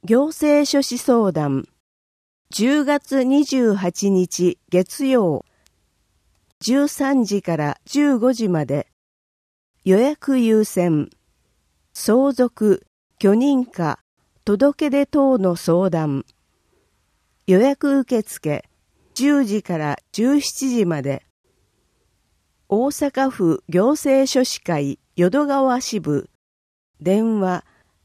行政書士相談10月28日月曜13時から15時まで予約優先相続許認可届出等の相談予約受付10時から17時まで大阪府行政書士会淀川支部電話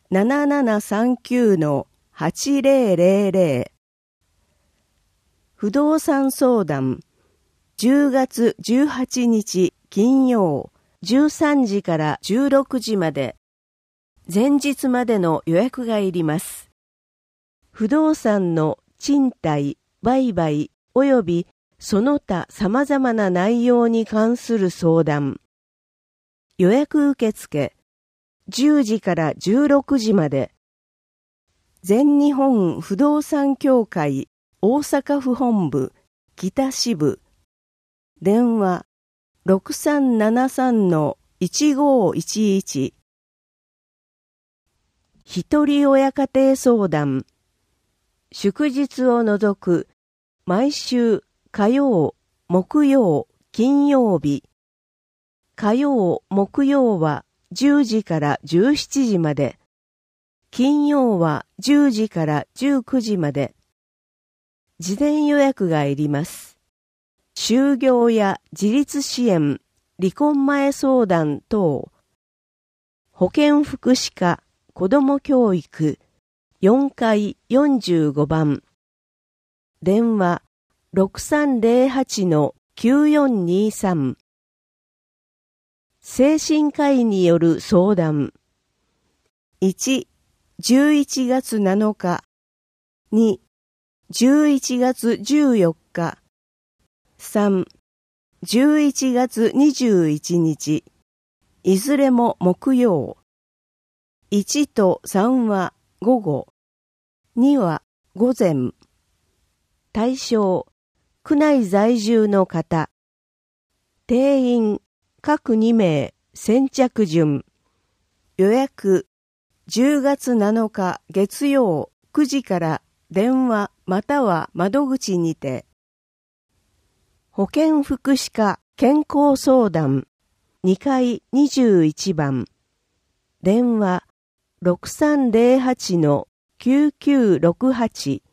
7739-8000不動産相談10月18日金曜13時から16時まで前日までの予約がいります。不動産の賃貸、売買及びその他様々な内容に関する相談予約受付10時から16時まで全日本不動産協会大阪府本部北支部電話6373-1511一人親家庭相談祝日を除く毎週火曜、木曜、金曜日火曜、木曜は10時から17時まで金曜は10時から19時まで事前予約がいります。就業や自立支援、離婚前相談等保健福祉課子ども教育4階45番電話6308-9423精神科医による相談1、11月7日2、11月14日3、11月21日いずれも木曜1と3は午後2は午前対象区内在住の方定員各2名先着順予約10月7日月曜9時から電話または窓口にて保健福祉課健康相談2階21番電話6308-9968